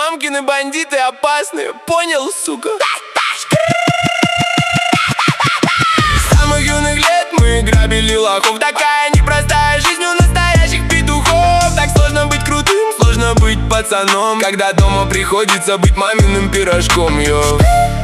Мамкины бандиты опасные, понял, сука? С самых юных лет мы грабили лохов. Такая непростая жизнь у настоящих петухов. Так сложно быть крутым, сложно быть пацаном, когда дома приходится быть маминым пирожком, йо.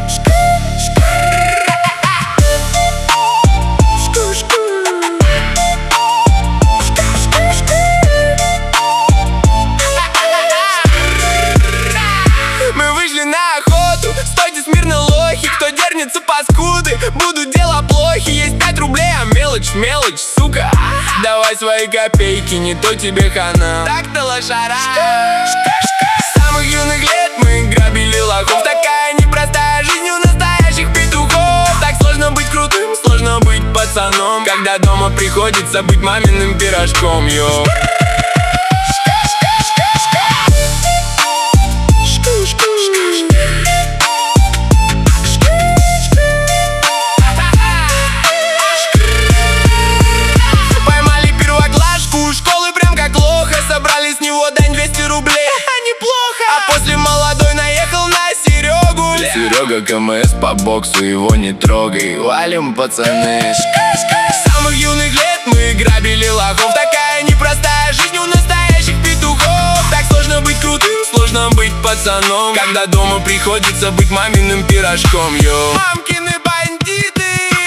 Кто дернется, паскуды, будут дела плохи. Есть 5 рублей, а мелочь, сука. Давай свои копейки, не то тебе хана. Так-то лошара. С самых юных лет мы грабили лохов. Такая непростая жизнь у настоящих петухов. Так сложно быть крутым, сложно быть пацаном, когда дома приходится быть маминым пирожком, йо. Собрали с него дань 200 рублей, неплохо. А после молодой наехал на Серегу. Серега КМС по боксу, его не трогай. Валим, пацаны. С самых юных лет мы грабили лохов. Такая непростая жизнь у настоящих петухов. Так сложно быть крутым, сложно быть пацаном, когда дома приходится быть маминым пирожком, йо. Мамкины бандиты.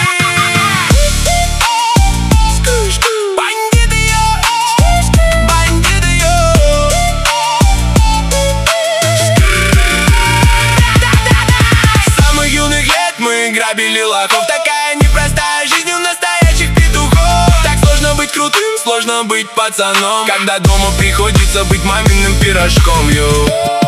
Грабили лохов. Такая непростая жизнь у настоящих петухов. Так сложно быть крутым, сложно быть пацаном, когда дома приходится быть маминым пирожком, йо.